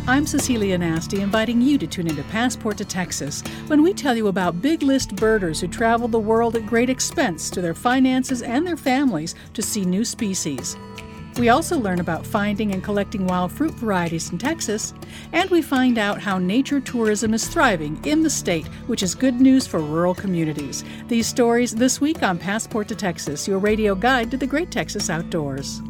I'm Cecilia Nasty, inviting you to tune into Passport to Texas when we tell you about big list birders who travel the world at great expense to their finances and their families to see new species. We also learn about finding and collecting wild fruit varieties in Texas, and we find out how nature tourism is thriving in the state, which is good news for rural communities. These stories this week on Passport to Texas, your radio guide to the great Texas outdoors.